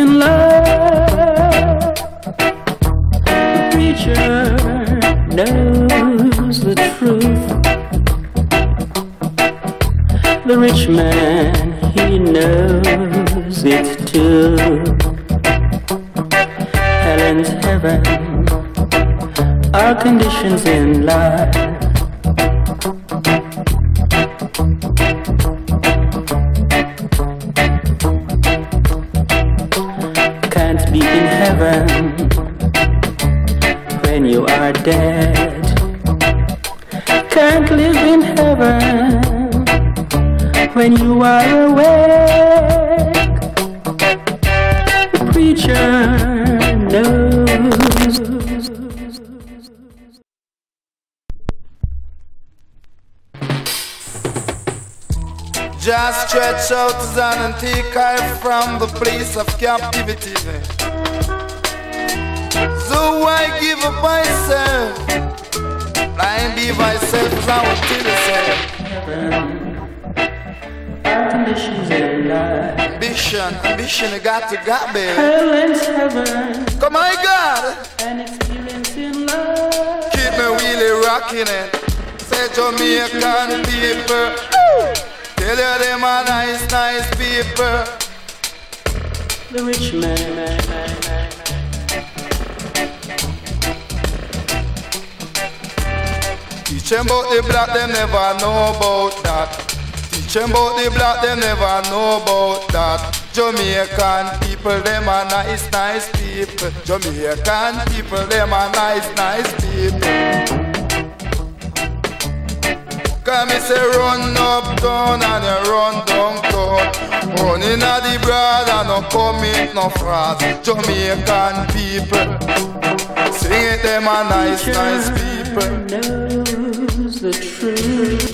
in love. The preacher knows the truth. The rich man, he knows it too. Hell and heaven are conditions in life. Can't be in heaven when you are dead. Can't live in heaven when you are awake. The preacher knows. Just stretch out his hand and take her from the place of captivity. So I give up myself, blind be myself as I will tell yourself. Conditions in life. Ambition, you got to got, baby. Hell and heaven. Come on, God. An experience in love. Keep me really rocking it. Say Jamaican people. Tell you them are nice, nice people. The rich man. Teach them about the black, them never know about that. Teach them about the black, them never know about that. Jamaican people, them are nice, nice people. Jamaican people, them are nice, nice people. Come me say run uptown and you run downtown. Run inna the broad and no commit no fraud. Jamaican people, sing it, them are nice, nice people. Knows the truth.